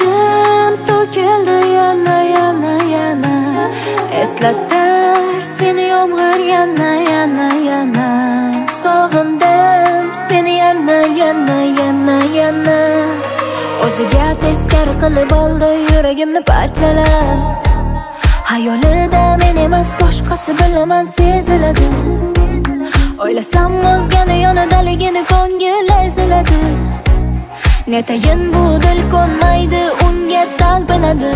yoshim to'kildi yana eslatar seni yomg'ir yana sog'indim seni yana o'ziga teskari qilib oldi yuragimni parchalab hayolida men emas boshqasi bilaman seziladi o'ylasam o'zgani yonidaligini ko'ngil eziladi netayin bu dil ko'nmaydi unga talpinadi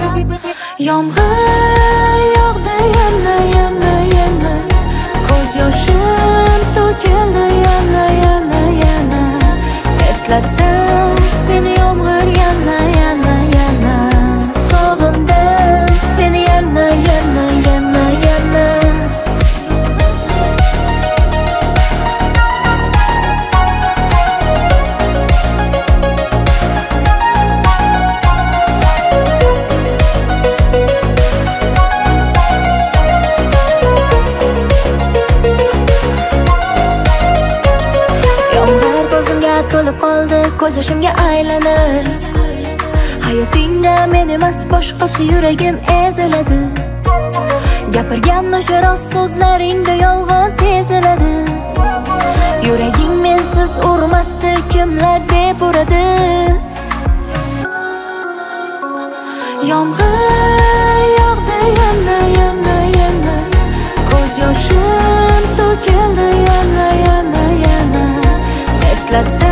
yomg'ir yog'di yana ko'z yoshim to'kildi yana eslatar seni yomg'ir yana sog'indim seni yana to'lib qoldi ko'z yoshimga aylanir hayotingda men emas boshqasi yuragim eziladi gapirgan o'sha rost so'zlaringda yolg'on seziladi yuraging mensiz urmasdi kimlar deb uradi yomg'ir yog'di yana ko'z yoshim to'kildi yana eslatdi